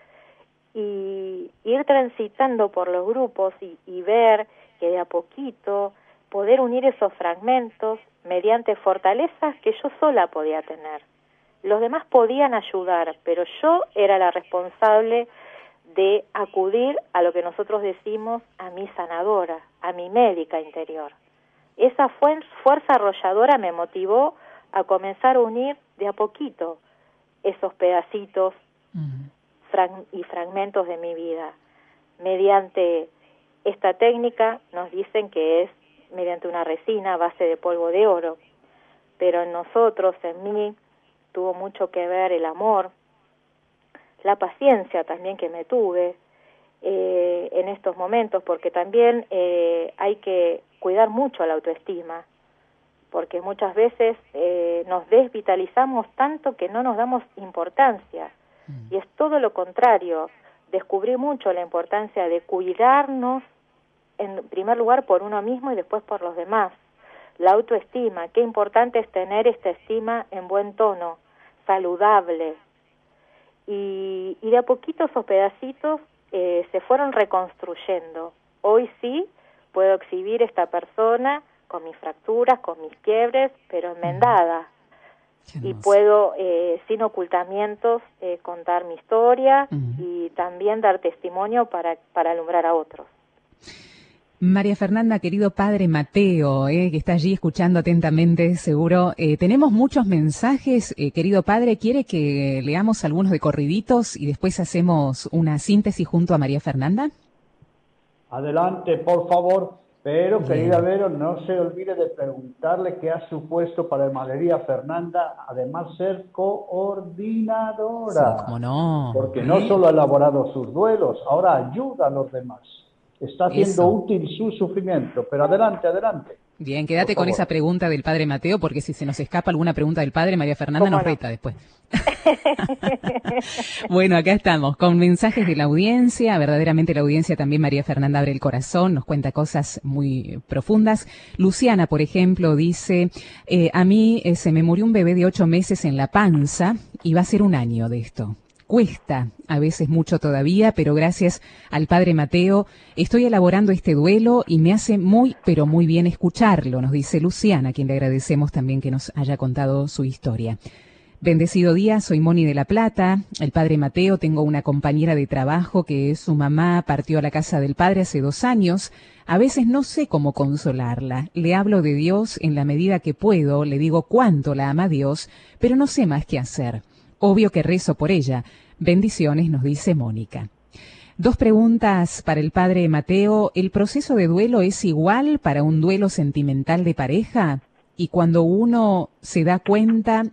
Y ir transitando por los grupos y ver que de a poquito poder unir esos fragmentos mediante fortalezas que yo sola podía tener. Los demás podían ayudar, pero yo era la responsable de acudir a lo que nosotros decimos a mi sanadora, a mi médica interior. Esa fuerza arrolladora me motivó a comenzar a unir de a poquito esos pedacitos y fragmentos de mi vida. Mediante esta técnica nos dicen que es mediante una resina a base de polvo de oro, pero en nosotros, en mí, tuvo mucho que ver el amor, la paciencia también que me tuve en estos momentos, porque también hay que cuidar mucho la autoestima, porque muchas veces nos desvitalizamos tanto que no nos damos importancia, y es todo lo contrario. Descubrí mucho la importancia de cuidarnos, en primer lugar por uno mismo y después por los demás. La autoestima, qué importante es tener esta estima en buen tono, saludable. Y de a poquito esos pedacitos se fueron reconstruyendo. Hoy sí puedo exhibir esta persona con mis fracturas, con mis quiebres, pero enmendada. Y puedo, sin ocultamientos, contar mi historia y también dar testimonio para alumbrar a otros. María Fernanda, querido padre Mateo, que está allí escuchando atentamente, seguro. Tenemos muchos mensajes, querido padre. ¿Quiere que leamos algunos de corriditos y después hacemos una síntesis junto a María Fernanda? Adelante, por favor. Pero, Bien. querida Vero, no se olvide de preguntarle qué ha supuesto para María Fernanda, además ser coordinadora. Sí, cómo no. Porque no solo ha elaborado sus duelos, ahora ayuda a los demás. Está haciendo Eso. útil su sufrimiento. Pero adelante, adelante. Bien, quédate Por con favor. esa pregunta del padre Mateo, porque si se nos escapa alguna pregunta del padre, María Fernanda ¿Cómo nos no? reta después. Bueno, acá estamos, con mensajes de la audiencia. Verdaderamente la audiencia también, María Fernanda abre el corazón, nos cuenta cosas muy profundas. Luciana, por ejemplo, dice, a mí se me murió un bebé de 8 meses en la panza y va a ser 1 año de esto. Cuesta, a veces mucho todavía, pero gracias al padre Mateo estoy elaborando este duelo y me hace muy, pero muy bien escucharlo, nos dice Luciana, a quien le agradecemos también que nos haya contado su historia. Bendecido día, soy Moni de La Plata. El padre Mateo, tengo una compañera de trabajo que su mamá partió a la casa del padre hace 2 años. A veces no sé cómo consolarla. Le hablo de Dios en la medida que puedo, le digo cuánto la ama Dios, pero no sé más qué hacer. Obvio que rezo por ella. Bendiciones, nos dice Mónica. 2 preguntas para el padre Mateo. ¿El proceso de duelo es igual para un duelo sentimental de pareja? Y cuando uno se da cuenta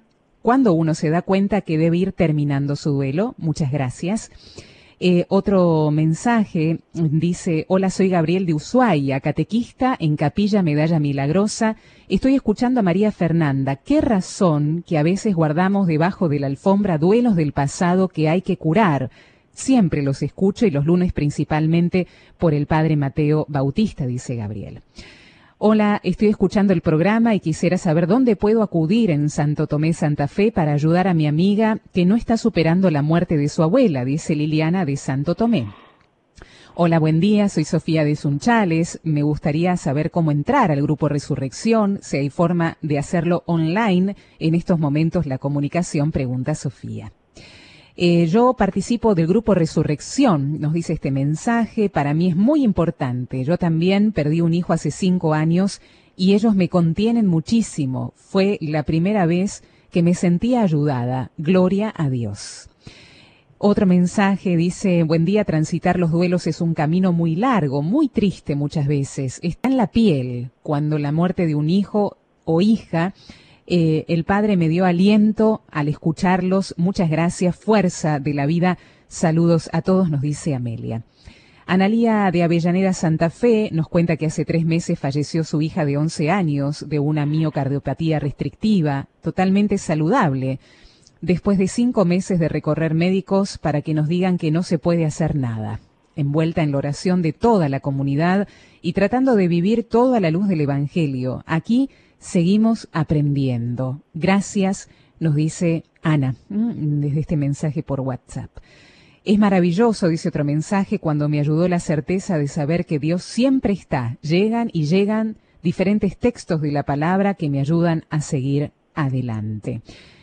que debe ir terminando su duelo. Muchas gracias. Otro mensaje dice, hola, soy Gabriel de Ushuaia, catequista en Capilla Medalla Milagrosa. Estoy escuchando a María Fernanda. ¿Qué razón que a veces guardamos debajo de la alfombra duelos del pasado que hay que curar? Siempre los escucho y los lunes principalmente por el padre Mateo Bautista, dice Gabriel. Hola, estoy escuchando el programa y quisiera saber dónde puedo acudir en Santo Tomé, Santa Fe, para ayudar a mi amiga que no está superando la muerte de su abuela, dice Liliana de Santo Tomé. Hola, buen día, soy Sofía de Sunchales. Me gustaría saber cómo entrar al Grupo Resurrección, si hay forma de hacerlo online. En estos momentos la comunicación, pregunta Sofía. Yo participo del Grupo Resurrección, nos dice este mensaje, para mí es muy importante. Yo también perdí un hijo hace 5 años y ellos me contienen muchísimo. Fue la primera vez que me sentía ayudada. Gloria a Dios. Otro mensaje dice, buen día, transitar los duelos es un camino muy largo, muy triste muchas veces. Está en la piel cuando la muerte de un hijo o hija. El Padre me dio aliento al escucharlos. Muchas gracias, fuerza de la vida. Saludos a todos, nos dice Amelia. Analía de Avellaneda, Santa Fe, nos cuenta que hace 3 meses falleció su hija de 11 años de una miocardiopatía restrictiva, totalmente saludable, después de 5 meses de recorrer médicos para que nos digan que no se puede hacer nada. Envuelta en la oración de toda la comunidad y tratando de vivir toda la luz del Evangelio. Aquí seguimos aprendiendo. Gracias, nos dice Ana, desde este mensaje por WhatsApp. Es maravilloso, dice otro mensaje, cuando me ayudó la certeza de saber que Dios siempre está. Llegan y llegan diferentes textos de la palabra que me ayudan a seguir adelante.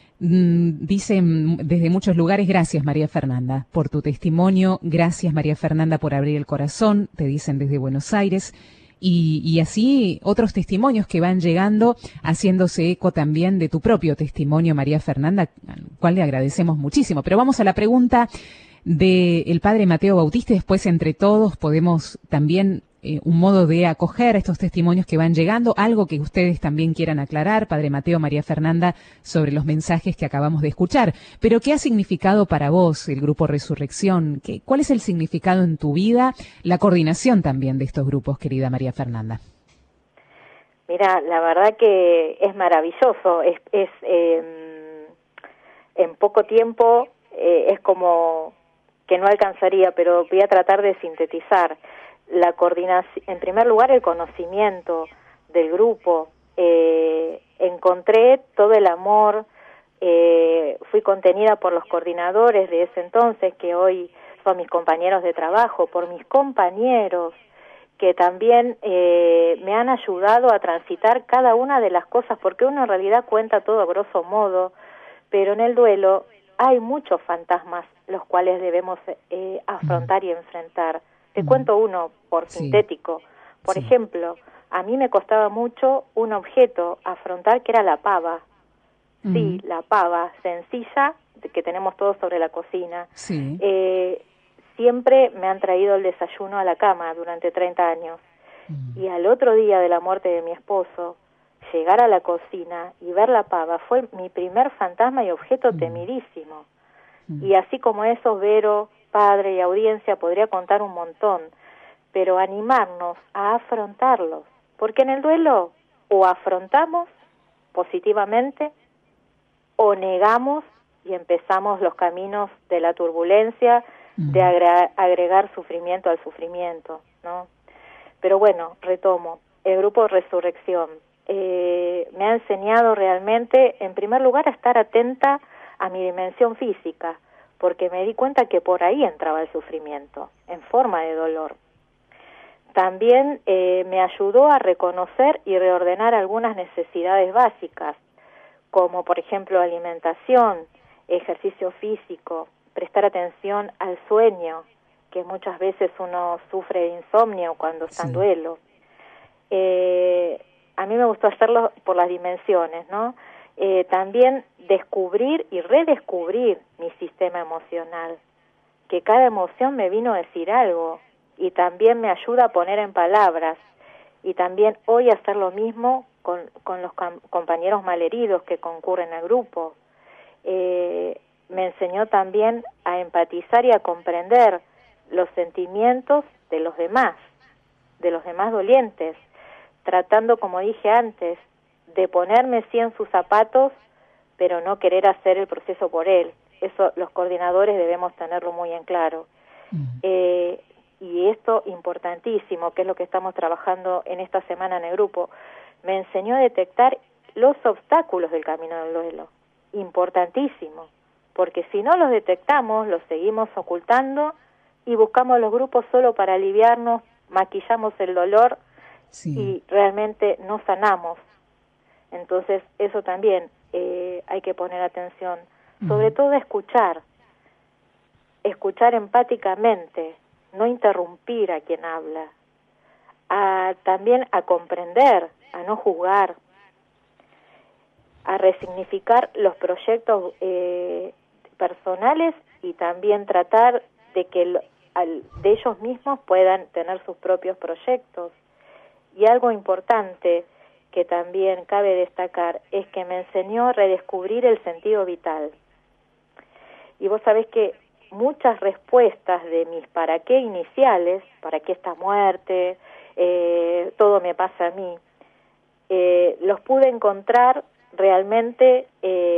Dicen desde muchos lugares, gracias María Fernanda por tu testimonio, gracias María Fernanda por abrir el corazón, te dicen desde Buenos Aires. Y así otros testimonios que van llegando, haciéndose eco también de tu propio testimonio, María Fernanda, al cual le agradecemos muchísimo. Pero vamos a la pregunta del padre Mateo Bautista, después entre todos podemos también un modo de acoger estos testimonios que van llegando, algo que ustedes también quieran aclarar, Padre Mateo, María Fernanda, sobre los mensajes que acabamos de escuchar. Pero ¿qué ha significado para vos el Grupo Resurrección? ¿Cuál es el significado en tu vida, la coordinación también de estos grupos, querida María Fernanda? Mira, la verdad que es maravilloso, en poco tiempo es como que no alcanzaría, pero voy a tratar de sintetizar. La coordinación, en primer lugar, el conocimiento del grupo. Encontré todo el amor, fui contenida por los coordinadores de ese entonces, que hoy son mis compañeros de trabajo, por mis compañeros, que también me han ayudado a transitar cada una de las cosas, porque uno en realidad cuenta todo a grosso modo, pero en el duelo hay muchos fantasmas los cuales debemos afrontar y enfrentar. Te cuento uno por sintético. Por ejemplo, a mí me costaba mucho un objeto afrontar, que era la pava. Sí, la pava sencilla que tenemos todos sobre la cocina. Siempre me han traído el desayuno a la cama durante 30 años. Y al otro día de la muerte de mi esposo, llegar a la cocina y ver la pava fue mi primer fantasma y objeto temidísimo. Y así como eso, Vero, padre y audiencia, podría contar un montón, pero animarnos a afrontarlos, porque en el duelo o afrontamos positivamente o negamos y empezamos los caminos de la turbulencia, de agregar sufrimiento al sufrimiento, ¿no? Pero bueno, retomo, el Grupo Resurrección me ha enseñado realmente, en primer lugar, a estar atenta a mi dimensión física, porque me di cuenta que por ahí entraba el sufrimiento, en forma de dolor. También me ayudó a reconocer y reordenar algunas necesidades básicas, como por ejemplo alimentación, ejercicio físico, prestar atención al sueño, que muchas veces uno sufre de insomnio cuando está en duelo. A mí me gustó hacerlo por las dimensiones, ¿no? También descubrir y redescubrir mi sistema emocional, que cada emoción me vino a decir algo y también me ayuda a poner en palabras, y también hoy hacer lo mismo con los compañeros malheridos que concurren al grupo. Me enseñó también a empatizar y a comprender los sentimientos de los demás dolientes, tratando, como dije antes, de ponerme sí en sus zapatos, pero no querer hacer el proceso por él. Eso los coordinadores debemos tenerlo muy en claro. Y esto importantísimo, que es lo que estamos trabajando en esta semana en el grupo, me enseñó a detectar los obstáculos del camino del duelo. Importantísimo, porque si no los detectamos, los seguimos ocultando y buscamos los grupos solo para aliviarnos, maquillamos el dolor y realmente no sanamos. Entonces eso también hay que poner atención, sobre todo a escuchar empáticamente, no interrumpir a quien habla, también a comprender, a no juzgar, a resignificar los proyectos personales y también tratar de que de ellos mismos puedan tener sus propios proyectos. Y algo importante que también cabe destacar es que me enseñó a redescubrir el sentido vital. Y vos sabés que muchas respuestas de mis para qué iniciales, para qué esta muerte, todo me pasa a mí, los pude encontrar realmente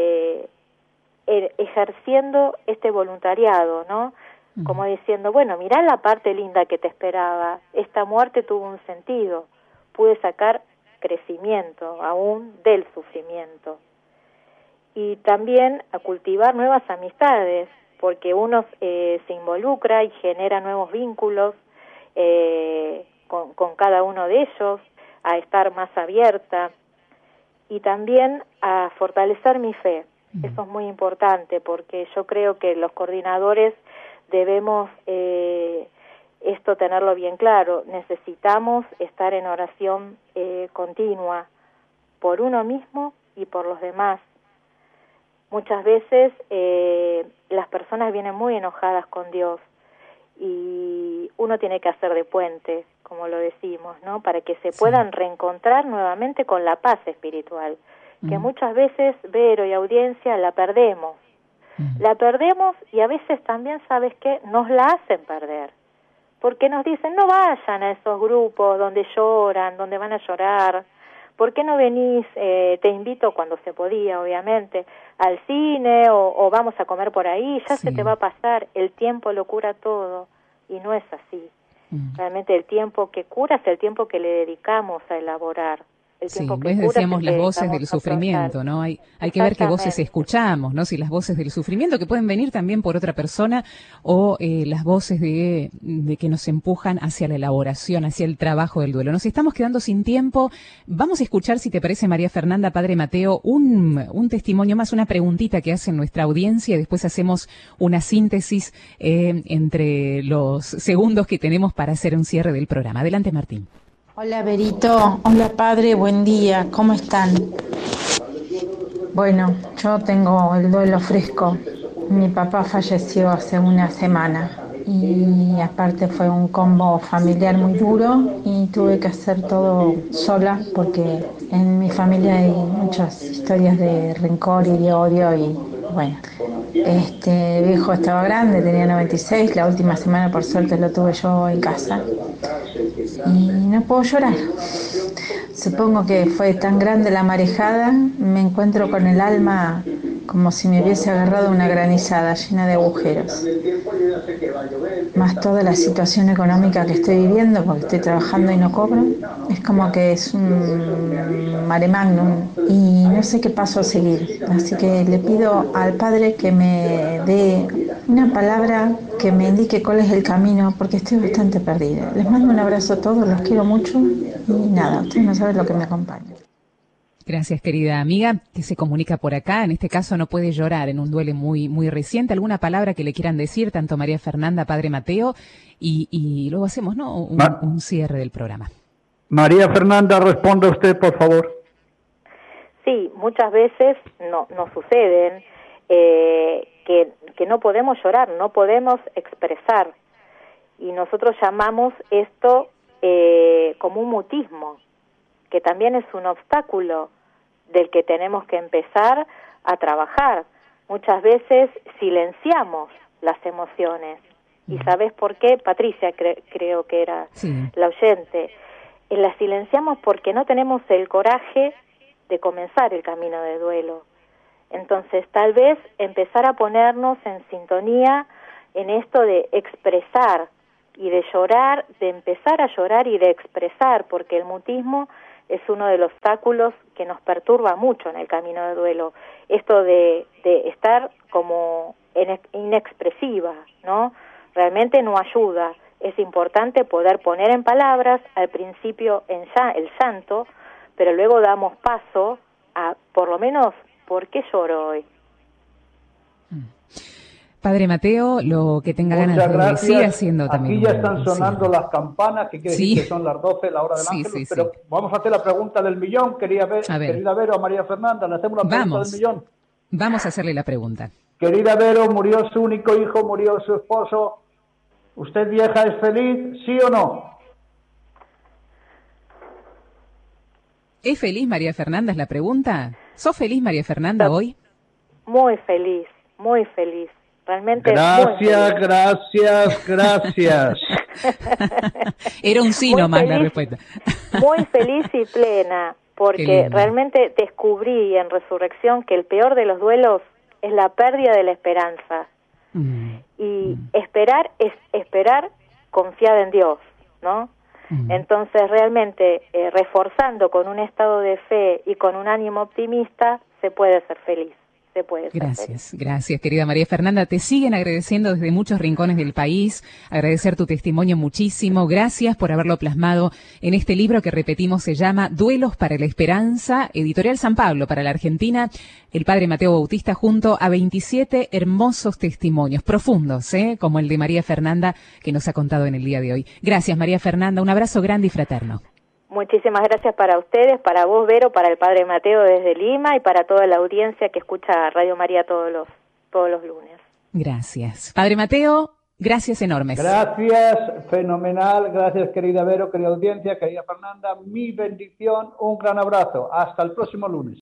ejerciendo este voluntariado, ¿no? Como diciendo, bueno, mirá la parte linda que te esperaba, esta muerte tuvo un sentido, pude sacar crecimiento aún del sufrimiento. Y también a cultivar nuevas amistades, porque uno se involucra y genera nuevos vínculos con cada uno de ellos, a estar más abierta y también a fortalecer mi fe. Eso es muy importante, porque yo creo que los coordinadores debemos esto tenerlo bien claro. Necesitamos estar en oración continua por uno mismo y por los demás. Muchas veces las personas vienen muy enojadas con Dios y uno tiene que hacer de puente, como lo decimos, ¿no? Para que se puedan reencontrar nuevamente con la paz espiritual, que muchas veces, Vero y audiencia, la perdemos. La perdemos y a veces también, ¿sabes qué? Nos la hacen perder. Porque nos dicen, no vayan a esos grupos donde lloran, donde van a llorar. ¿Por qué no venís? Te invito cuando se podía, obviamente, al cine o vamos a comer por ahí. Ya se te va a pasar. El tiempo lo cura todo. Y no es así. Realmente el tiempo que cura es el tiempo que le dedicamos a elaborar. Decíamos las voces del sufrimiento, ¿no? Hay que ver qué voces escuchamos, ¿no? Si las voces del sufrimiento, que pueden venir también por otra persona, o las voces de que nos empujan hacia la elaboración, hacia el trabajo del duelo. Nos estamos quedando sin tiempo. Vamos a escuchar, si te parece, María Fernanda, Padre Mateo, un testimonio más, una preguntita que hace nuestra audiencia, y después hacemos una síntesis entre los segundos que tenemos para hacer un cierre del programa. Adelante, Martín. Hola Berito, hola padre, buen día, ¿cómo están? Bueno, yo tengo el duelo fresco. Mi papá falleció hace una semana y aparte fue un combo familiar muy duro y tuve que hacer todo sola porque en mi familia hay muchas historias de rencor y de odio y bueno, este viejo estaba grande, tenía 96, la última semana por suerte lo tuve yo en casa y no puedo llorar. Supongo que fue tan grande la marejada, me encuentro con el alma como si me hubiese agarrado una granizada llena de agujeros. Más toda la situación económica que estoy viviendo, porque estoy trabajando y no cobro, es como que es un mare magnum y no sé qué paso a seguir. Así que le pido al Padre que me dé una palabra que me indique cuál es el camino, porque estoy bastante perdida. Les mando un abrazo a todos, los quiero mucho y nada, ustedes no saben lo que me acompaña. Gracias, querida amiga, que se comunica por acá. En este caso no puede llorar en un duelo muy reciente. ¿Alguna palabra que le quieran decir, tanto María Fernanda, Padre Mateo? Y luego hacemos, ¿no? Un cierre del programa. María Fernanda, responda usted, por favor. Sí, muchas veces nos suceden que no podemos llorar, no podemos expresar. Y nosotros llamamos esto como un mutismo, que también es un obstáculo del que tenemos que empezar a trabajar. Muchas veces silenciamos las emociones. ¿Y sabes por qué? Patricia creo que era la oyente. Las silenciamos porque no tenemos el coraje de comenzar el camino de duelo. Entonces, tal vez empezar a ponernos en sintonía en esto de expresar y de llorar, de empezar a llorar y de expresar, porque el mutismo es uno de los obstáculos que nos perturba mucho en el camino de duelo. Esto de estar como inexpresiva, ¿no? Realmente no ayuda. Es importante poder poner en palabras, al principio el llanto, pero luego damos paso a, por lo menos, ¿por qué lloro hoy? Padre Mateo, lo que tenga ganas de decir, haciendo también. Aquí ya están sonando las campanas, que quiere decir que son las 12, la hora del ángel, pero vamos a hacer la pregunta del millón, querida Vero, a María Fernanda, le hacemos la pregunta del millón. Vamos a hacerle la pregunta. Querida Vero, murió su único hijo, murió su esposo. ¿Usted vieja es feliz, sí o no? ¿Es feliz María Fernanda, es la pregunta? ¿Sos feliz, María Fernanda, hoy? Muy feliz, muy feliz. Realmente gracias. Era un sí nomás la respuesta. Muy feliz y plena, porque realmente descubrí en Resurrección que el peor de los duelos es la pérdida de la esperanza. Y esperar es esperar confiada en Dios, ¿no? Entonces realmente reforzando con un estado de fe y con un ánimo optimista se puede ser feliz. Gracias, querida María Fernanda. Te siguen agradeciendo desde muchos rincones del país, agradecer tu testimonio muchísimo. Gracias por haberlo plasmado en este libro que, repetimos, se llama Duelos para la Esperanza, Editorial San Pablo para la Argentina, el Padre Mateo Bautista, junto a 27 hermosos testimonios, profundos, como el de María Fernanda, que nos ha contado en el día de hoy. Gracias, María Fernanda, un abrazo grande y fraterno. Muchísimas gracias para ustedes, para vos, Vero, para el Padre Mateo desde Lima y para toda la audiencia que escucha Radio María todos los lunes. Gracias. Padre Mateo, Gracias enormes. Gracias, fenomenal. Gracias, querida Vero, querida audiencia, querida Fernanda. Mi bendición, un gran abrazo. Hasta el próximo lunes.